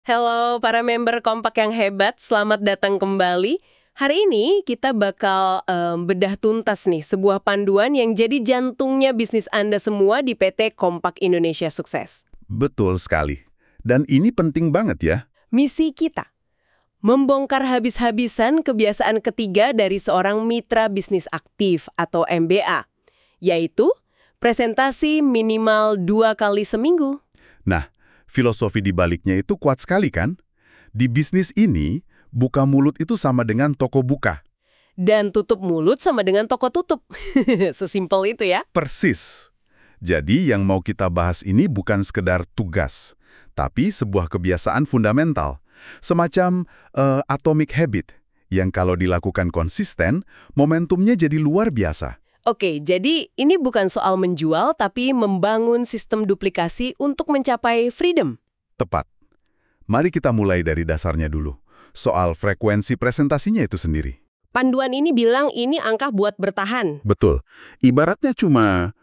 Halo para member Kompak yang hebat, selamat datang kembali. Hari ini kita bakal bedah tuntas nih sebuah panduan yang jadi jantungnya bisnis Anda semua di PT Kompak Indonesia Sukses. Betul sekali. Dan ini penting banget ya. Misi kita, membongkar habis-habisan kebiasaan ketiga dari seorang mitra bisnis aktif atau MBA, yaitu presentasi minimal 2 kali seminggu. Nah, filosofi di baliknya itu kuat sekali kan? Di bisnis ini, buka mulut itu sama dengan toko buka. Dan tutup mulut sama dengan toko tutup. Sesimpel itu ya. Persis. Jadi yang mau kita bahas ini bukan sekedar tugas, tapi sebuah kebiasaan fundamental. Semacam atomic habit, yang kalau dilakukan konsisten, momentumnya jadi luar biasa. Oke, jadi ini bukan soal menjual, tapi membangun sistem duplikasi untuk mencapai freedom. Tepat. Mari kita mulai dari dasarnya dulu. Soal frekuensi presentasinya itu sendiri. Panduan ini bilang ini angka buat bertahan. Betul. Ibaratnya cuma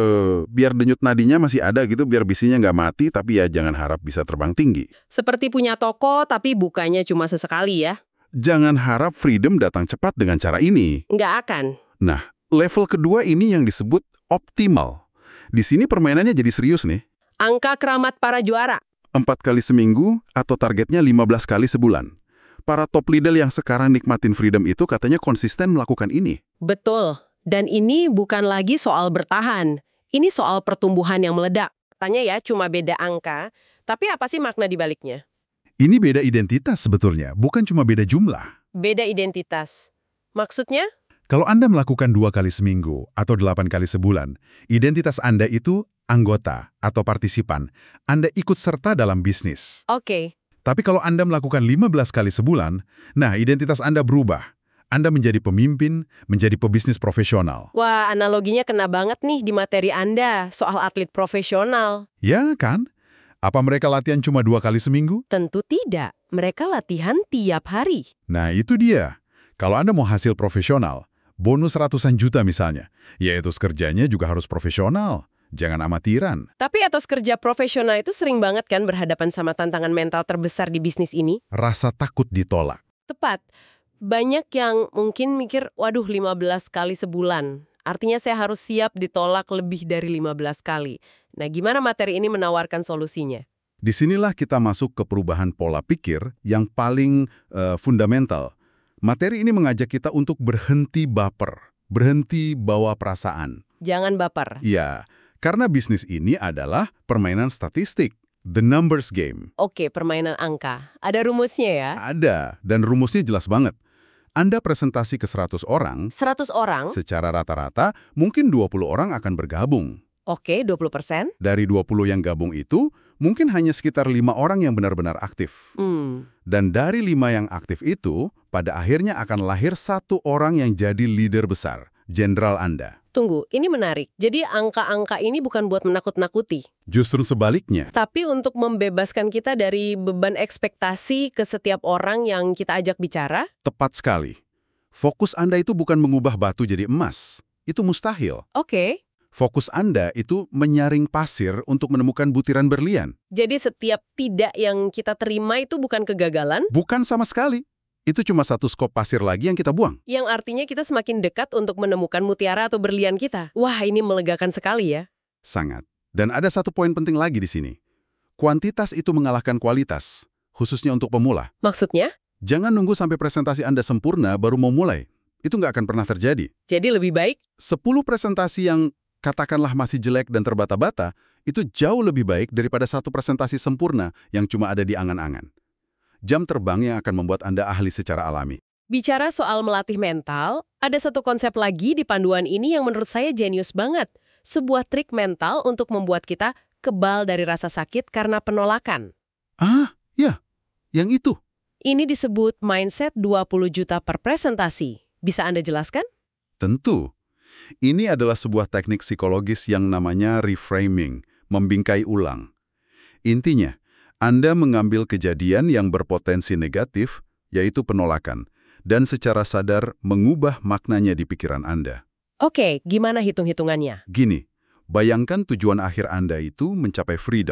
biar denyut nadinya masih ada gitu, biar bisinya nggak mati, tapi ya jangan harap bisa terbang tinggi. Seperti punya toko, tapi bukanya cuma sesekali ya. Jangan harap freedom datang cepat dengan cara ini. Nggak akan. Nah, level kedua ini yang disebut optimal. Di sini permainannya jadi serius nih. Angka keramat para juara. 4 kali seminggu atau targetnya 15 kali sebulan. Para top leader yang sekarang nikmatin freedom itu katanya konsisten melakukan ini. Betul. Dan ini bukan lagi soal bertahan. Ini soal pertumbuhan yang meledak. Tanya ya, cuma beda angka. Tapi apa sih makna di baliknya? Ini beda identitas sebetulnya, bukan cuma beda jumlah. Beda identitas. Maksudnya? Kalau Anda melakukan 2 kali seminggu atau 8 kali sebulan, identitas Anda itu anggota atau partisipan. Anda ikut serta dalam bisnis. Oke. Tapi kalau Anda melakukan 15 kali sebulan, nah identitas Anda berubah. Anda menjadi pemimpin, menjadi pebisnis profesional. Wah, analoginya kena banget nih di materi Anda soal atlet profesional. Ya kan? Apa mereka latihan cuma 2 kali seminggu? Tentu tidak. Mereka latihan tiap hari. Nah itu dia. Kalau Anda mau hasil profesional, bonus ratusan juta misalnya, ya etos kerjanya juga harus profesional. Jangan amatiran. Tapi etos kerja profesional itu sering banget kan berhadapan sama tantangan mental terbesar di bisnis ini? Rasa takut ditolak. Tepat. Banyak yang mungkin mikir, waduh 15 kali sebulan. Artinya saya harus siap ditolak lebih dari 15 kali. Nah, gimana materi ini menawarkan solusinya? Disinilah kita masuk ke perubahan pola pikir yang paling fundamental. Materi ini mengajak kita untuk berhenti baper, berhenti bawa perasaan. Jangan baper. Ya, karena bisnis ini adalah permainan statistik, the numbers game. Oke, permainan angka. Ada rumusnya ya? Ada, dan rumusnya jelas banget. Anda presentasi ke 100 orang, 100 orang? secara rata-rata mungkin 20 orang akan bergabung. Oke, 20%? Dari 20 yang gabung itu, mungkin hanya sekitar 5 orang yang benar-benar aktif. Dan dari 5 yang aktif itu, pada akhirnya akan lahir 1 orang yang jadi leader besar, jenderal Anda. Tunggu, ini menarik. Jadi angka-angka ini bukan buat menakut-nakuti. Justru sebaliknya. Tapi untuk membebaskan kita dari beban ekspektasi ke setiap orang yang kita ajak bicara. Tepat sekali. Fokus Anda itu bukan mengubah batu jadi emas. Itu mustahil. Oke. Fokus Anda itu menyaring pasir untuk menemukan butiran berlian. Jadi setiap tidak yang kita terima itu bukan kegagalan? Bukan sama sekali. Itu cuma satu skop pasir lagi yang kita buang. Yang artinya kita semakin dekat untuk menemukan mutiara atau berlian kita. Wah, ini melegakan sekali ya. Sangat. Dan ada satu poin penting lagi di sini. Kuantitas itu mengalahkan kualitas, khususnya untuk pemula. Maksudnya? Jangan nunggu sampai presentasi Anda sempurna baru mau mulai. Itu nggak akan pernah terjadi. Jadi lebih baik? 10 presentasi yang katakanlah masih jelek dan terbata-bata, itu jauh lebih baik daripada 1 presentasi sempurna yang cuma ada di angan-angan. Jam terbang yang akan membuat Anda ahli secara alami. Bicara soal melatih mental, ada satu konsep lagi di panduan ini yang menurut saya jenius banget. Sebuah trik mental untuk membuat kita kebal dari rasa sakit karena penolakan. Ah, ya. Yang itu. Ini disebut mindset 20 juta per presentasi. Bisa Anda jelaskan? Tentu. Ini adalah sebuah teknik psikologis yang namanya reframing, membingkai ulang. Intinya, Anda mengambil kejadian yang berpotensi negatif, yaitu penolakan, dan secara sadar mengubah maknanya di pikiran Anda. Oke, gimana hitung-hitungannya? Gini, bayangkan tujuan akhir Anda itu mencapai freedom.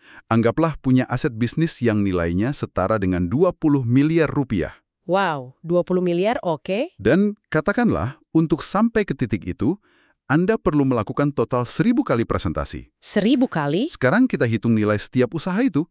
Anggaplah punya aset bisnis yang nilainya setara dengan 20 miliar rupiah. Wow, 20 miliar oke. Dan katakanlah, untuk sampai ke titik itu, Anda perlu melakukan total 1000 kali presentasi. 1000 kali? Sekarang kita hitung nilai setiap usaha itu.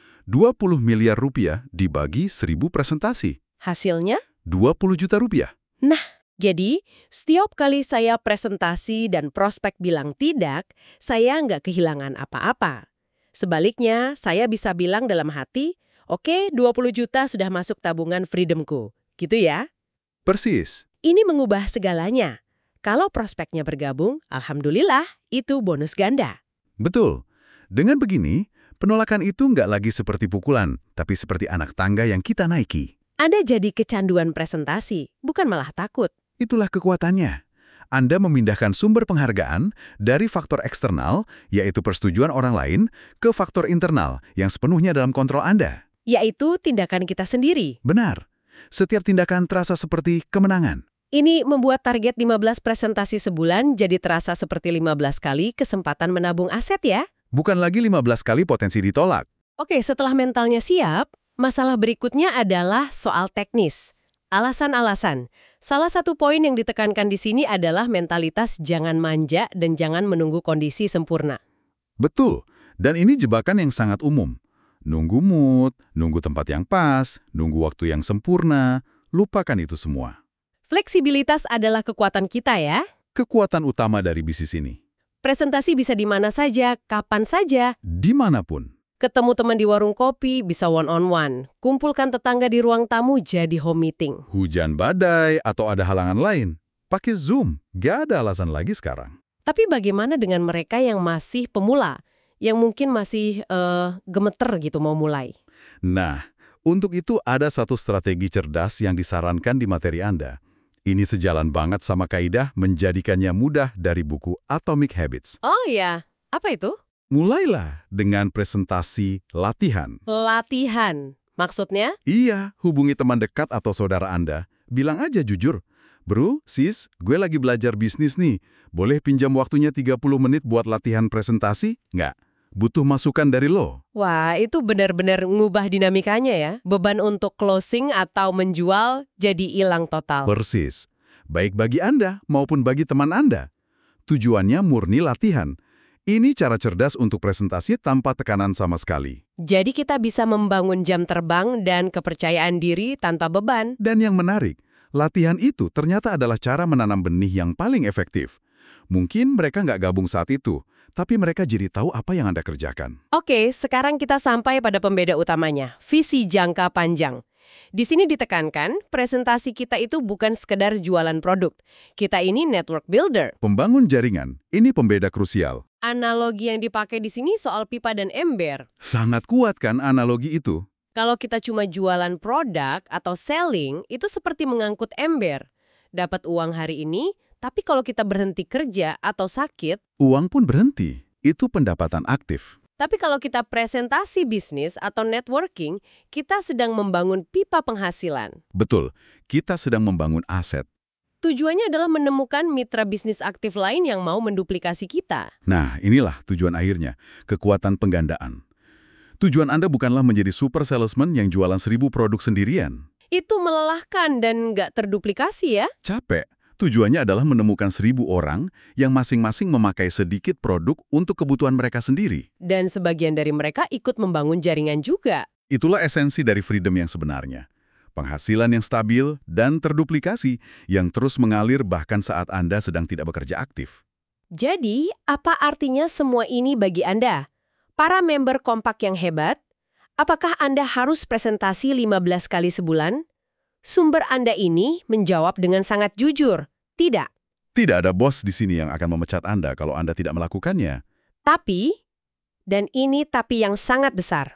20 miliar rupiah dibagi 1000 presentasi. Hasilnya? 20 juta rupiah. Nah, jadi setiap kali saya presentasi dan prospek bilang tidak, saya nggak kehilangan apa-apa. Sebaliknya, saya bisa bilang dalam hati, oke, 20 juta sudah masuk tabungan freedomku. Gitu ya? Persis. Ini mengubah segalanya. Kalau prospeknya bergabung, alhamdulillah, itu bonus ganda. Betul. Dengan begini, penolakan itu nggak lagi seperti pukulan, tapi seperti anak tangga yang kita naiki. Anda jadi kecanduan presentasi, bukan malah takut. Itulah kekuatannya. Anda memindahkan sumber penghargaan dari faktor eksternal, yaitu persetujuan orang lain, ke faktor internal yang sepenuhnya dalam kontrol Anda. Yaitu tindakan kita sendiri. Benar. Setiap tindakan terasa seperti kemenangan. Ini membuat target 15 presentasi sebulan jadi terasa seperti 15 kali kesempatan menabung aset ya. Bukan lagi 15 kali potensi ditolak. Oke, setelah mentalnya siap, masalah berikutnya adalah soal teknis. Alasan-alasan. Salah satu poin yang ditekankan di sini adalah mentalitas jangan manja dan jangan menunggu kondisi sempurna. Betul. Dan ini jebakan yang sangat umum. Nunggu mood, nunggu tempat yang pas, nunggu waktu yang sempurna. Lupakan itu semua. Fleksibilitas adalah kekuatan kita ya. Kekuatan utama dari bisnis ini. Presentasi bisa di mana saja, kapan saja. Dimanapun. Ketemu teman di warung kopi bisa one-on-one. Kumpulkan tetangga di ruang tamu jadi home meeting. Hujan badai atau ada halangan lain. Pakai Zoom. Gak ada alasan lagi sekarang. Tapi bagaimana dengan mereka yang masih pemula? Yang mungkin masih gemeter gitu mau mulai? Nah, untuk itu ada satu strategi cerdas yang disarankan di materi Anda. Ini sejalan banget sama kaidah menjadikannya mudah dari buku Atomic Habits. Oh iya, apa itu? Mulailah dengan presentasi latihan. Latihan. Maksudnya? Iya, hubungi teman dekat atau saudara Anda. Bilang aja jujur, "Bro, sis, gue lagi belajar bisnis nih. Boleh pinjam waktunya 30 menit buat latihan presentasi? Nggak. Butuh masukan dari lo." Wah, itu benar-benar ngubah dinamikanya ya. Beban untuk closing atau menjual jadi hilang total. Persis. Baik bagi Anda maupun bagi teman Anda. Tujuannya murni latihan. Ini cara cerdas untuk presentasi tanpa tekanan sama sekali. Jadi kita bisa membangun jam terbang dan kepercayaan diri tanpa beban. Dan yang menarik, latihan itu ternyata adalah cara menanam benih yang paling efektif. Mungkin mereka nggak gabung saat itu, tapi mereka jadi tahu apa yang Anda kerjakan. Oke, sekarang kita sampai pada pembeda utamanya, visi jangka panjang. Di sini ditekankan, presentasi kita itu bukan sekedar jualan produk. Kita ini network builder. Pembangun jaringan, ini pembeda krusial. Analogi yang dipakai di sini soal pipa dan ember. Sangat kuat kan analogi itu? Kalau kita cuma jualan produk atau selling, itu seperti mengangkut ember. Dapat uang hari ini, tapi kalau kita berhenti kerja atau sakit, Uang pun berhenti. Itu pendapatan aktif. tapi kalau kita presentasi bisnis atau networking, kita sedang membangun pipa penghasilan. Betul, kita sedang membangun aset. Tujuannya adalah menemukan mitra bisnis aktif lain yang mau menduplikasi kita. Nah, inilah tujuan akhirnya, kekuatan penggandaan. Tujuan Anda bukanlah menjadi super salesman yang jualan 1000 produk sendirian. Itu melelahkan dan nggak terduplikasi ya. Capek. Tujuannya adalah menemukan 1000 orang yang masing-masing memakai sedikit produk untuk kebutuhan mereka sendiri. Dan sebagian dari mereka ikut membangun jaringan juga. Itulah esensi dari freedom yang sebenarnya. Penghasilan yang stabil dan terduplikasi yang terus mengalir bahkan saat Anda sedang tidak bekerja aktif. Jadi, apa artinya semua ini bagi Anda? Para member kompak yang hebat, apakah Anda harus presentasi 15 kali sebulan? Sumber Anda ini menjawab dengan sangat jujur, tidak. Tidak ada bos di sini yang akan memecat Anda kalau Anda tidak melakukannya. Tapi, dan ini tapi yang sangat besar.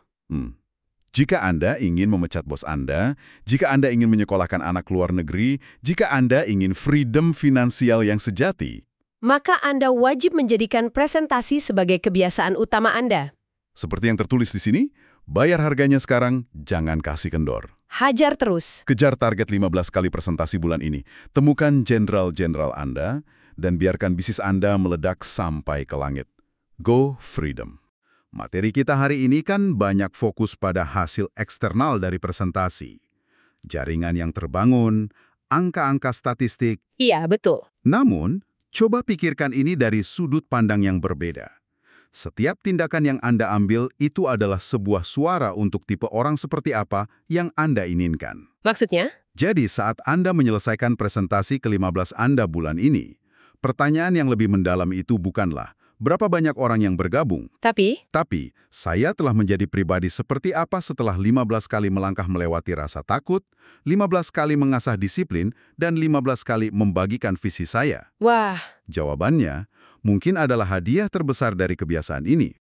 Jika Anda ingin memecat bos Anda, jika Anda ingin menyekolahkan anak luar negeri, jika Anda ingin freedom finansial yang sejati, Maka Anda wajib menjadikan presentasi sebagai kebiasaan utama Anda. seperti yang tertulis di sini, bayar harganya sekarang, jangan kasih kendor. Hajar terus. Kejar target 15 kali presentasi bulan ini. Temukan jenderal-jenderal Anda dan biarkan bisnis Anda meledak sampai ke langit. Go Freedom. Materi kita hari ini kan banyak fokus pada hasil eksternal dari presentasi. Jaringan yang terbangun, angka-angka statistik. Iya, betul. Namun, coba pikirkan ini dari sudut pandang yang berbeda. Setiap tindakan yang Anda ambil itu adalah sebuah suara untuk tipe orang seperti apa yang Anda inginkan. Maksudnya? Jadi saat Anda menyelesaikan presentasi ke-15 Anda bulan ini, pertanyaan yang lebih mendalam itu bukanlah berapa banyak orang yang bergabung, Tapi, saya telah menjadi pribadi seperti apa setelah 15 kali melangkah melewati rasa takut, 15 kali mengasah disiplin, dan 15 kali membagikan visi saya. wah, Jawabannya, mungkin adalah hadiah terbesar dari kebiasaan ini.